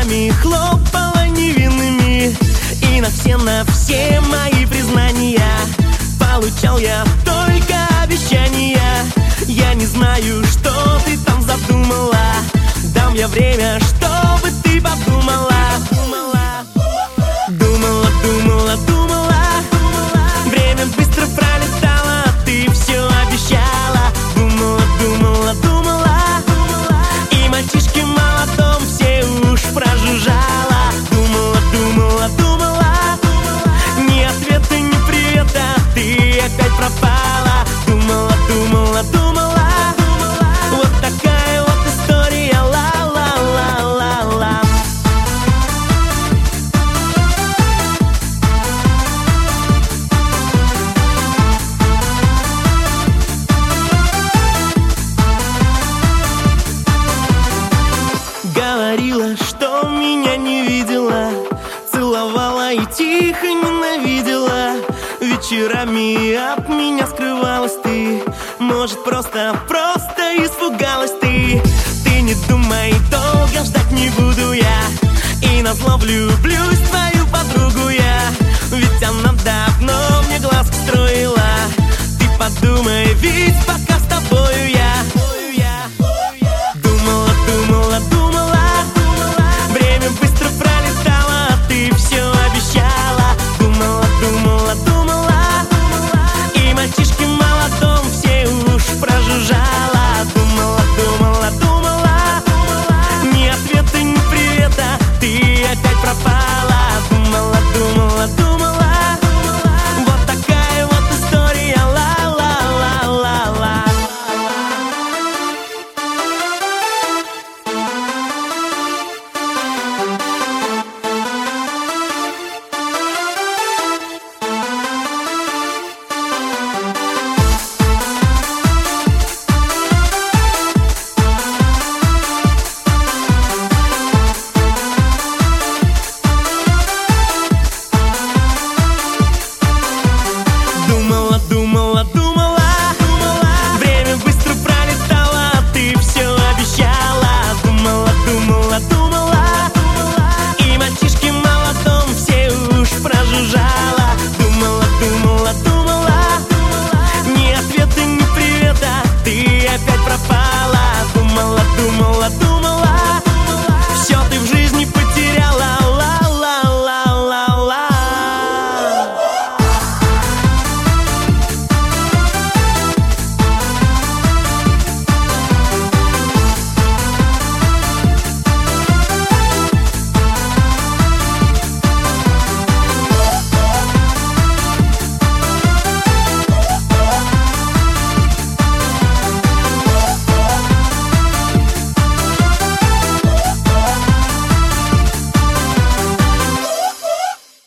глазами хлопала невинными, и на все мои признания получал я только обещания. Я не знаю, что ты там задумала, дам я время, чтобы ты подумала. Думала, время быстро пролетало, ты все обещала. Думала, и мальчишки молотом все уж прожужжала. Думала, ни ответа, ни привета, ты опять пропала. Думала, вот такая вот история, ла-ла-ла-ла-ла. Говорила, что меня не видела, целовала и тихо ненавидела. Вечерами от меня скрывалась ты, может, просто испугалась ты. Ты не думай, долго ждать не буду я, и назло влюблюсь в твою подругу я. Ведь она давно мне глазки строит.